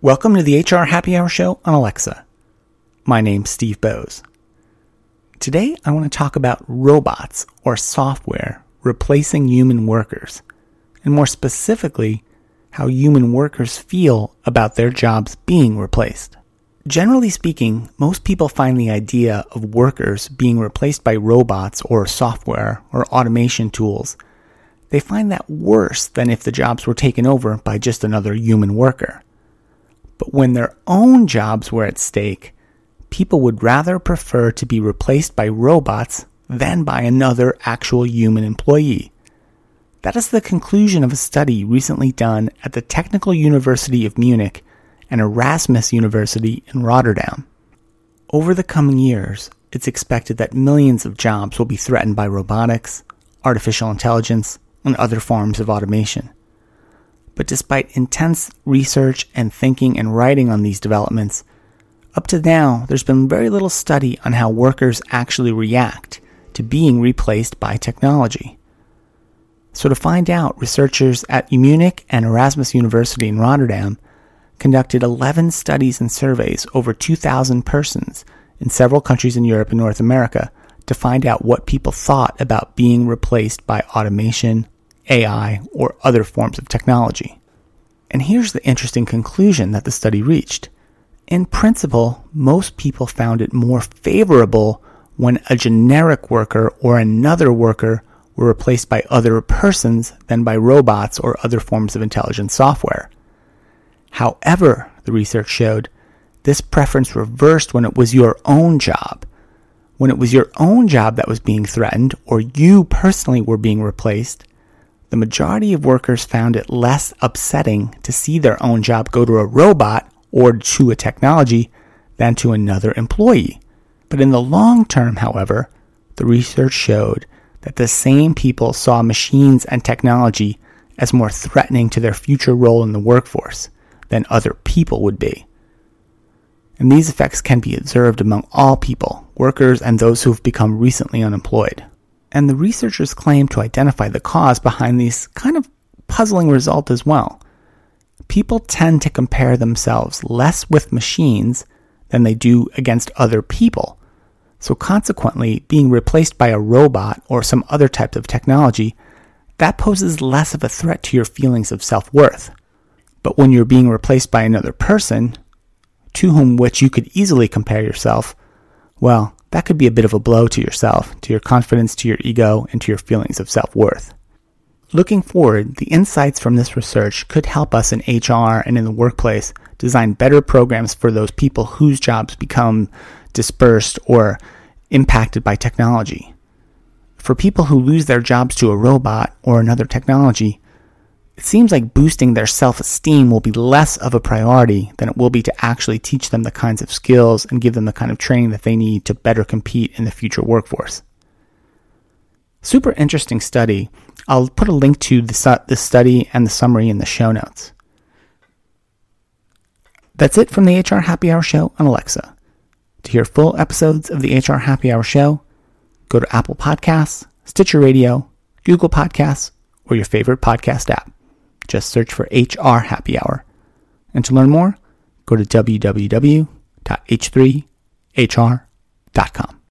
Welcome to the HR Happy Hour Show on Alexa. My name's Steve Bowes. Today I want to talk about robots or software replacing human workers, and more specifically, how human workers feel about their jobs being replaced. Generally speaking, most people find the idea of workers being replaced by robots or software or automation tools, they find that worse than if the jobs were taken over by just another human worker. But when their own jobs were at stake, people would rather prefer to be replaced by robots than by another actual human employee. That is the conclusion of a study recently done at the Technical University of Munich and Erasmus University in Rotterdam. Over the coming years, it's expected that millions of jobs will be threatened by robotics, artificial intelligence, and other forms of automation. But despite intense research and thinking and writing on these developments, up to now there's been very little study on how workers actually react to being replaced by technology. So to find out, researchers at Munich and Erasmus University in Rotterdam conducted 11 studies and surveys over 2,000 persons in several countries in Europe and North America to find out what people thought about being replaced by automation, AI, or other forms of technology. And here's the interesting conclusion that the study reached. In principle, most people found it more favorable when a generic worker or another worker were replaced by other persons than by robots or other forms of intelligent software. However, the research showed, this preference reversed when it was your own job. When it was your own job that was being threatened, or you personally were being replaced, the majority of workers found it less upsetting to see their own job go to a robot or to a technology than to another employee. But in the long term, however, the research showed that the same people saw machines and technology as more threatening to their future role in the workforce than other people would be. And these effects can be observed among all people, workers and those who have become recently unemployed. And the researchers claim to identify the cause behind these kind of puzzling results as well. People tend to compare themselves less with machines than they do against other people. So consequently, being replaced by a robot or some other type of technology, that poses less of a threat to your feelings of self-worth. But when you're being replaced by another person, to whom which you could easily compare yourself, well, that could be a bit of a blow to yourself, to your confidence, to your ego, and to your feelings of self-worth. Looking forward, the insights from this research could help us in HR and in the workplace design better programs for those people whose jobs become dispersed or impacted by technology. For people who lose their jobs to a robot or another technology, it seems like boosting their self-esteem will be less of a priority than it will be to actually teach them the kinds of skills and give them the kind of training that they need to better compete in the future workforce. Super interesting study. I'll put a link to this study and the summary in the show notes. That's it from the HR Happy Hour Show on Alexa. To hear full episodes of the HR Happy Hour Show, go to Apple Podcasts, Stitcher Radio, Google Podcasts, or your favorite podcast app. Just search for HR Happy Hour. And to learn more, go to www.h3hr.com.